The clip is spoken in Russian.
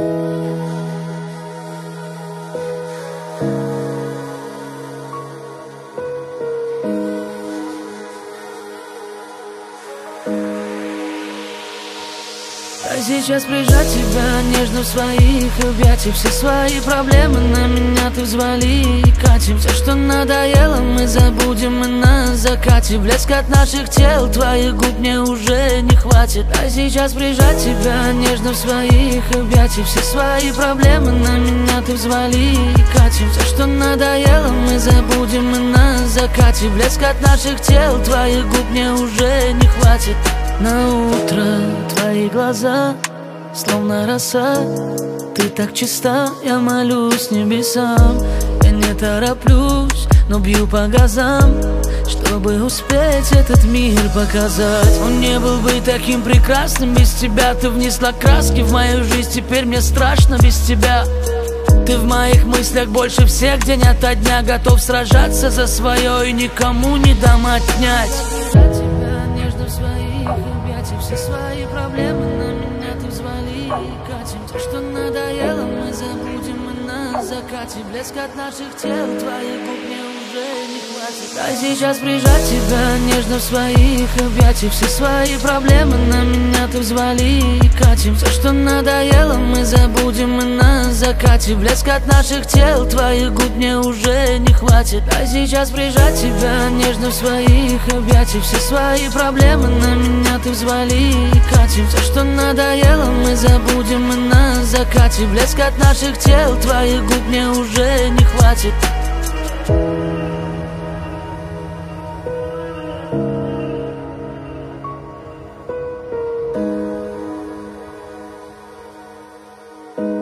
А сейчас прижать тебя нежно в своих объятиях. Все свои проблемы на меня ты взвали и катим. Все, что надоело, мы забудем и на закате. Блеск от наших тел, твоих губ мне уже не хватит. А сейчас прижать тебя нежно в своих объятиях. Все свои проблемы на меня ты взвали и катим. Все, что надоело, мы забудем и на закате. Блеск от наших тел, твоих губ мне уже не хватит. На утро твои глаза, словно роса, ты так чиста, я молюсь небесам. Я не тороплюсь, но бью по газам, чтобы успеть этот мир показать. Он не был бы таким прекрасным без тебя. Ты внесла краски в мою жизнь, теперь мне страшно без тебя. Ты в моих мыслях больше всех, день ото дня. Готов сражаться за свое и никому не дам отнять. Все свои проблемы на меня ты взвали и катим. То, что надоело, мы забудем и на закате. Блеск от наших тел, твоих губ мне уже не хватит. А сейчас прижать тебя нежно в своих объятиях. Все свои проблемы на меня ты взвали и катим. Все, что надоело, мы забудем и на закате. Блеск от наших тел, твоих губ мне уже не хватит. А сейчас прижать тебя нежно в своих объятиях. Все свои проблемы на меня ты взвали и катим. Все, что надоело, мы забудем и на закате. Блеск от наших тел, твоих губ мне уже не хватит. Thank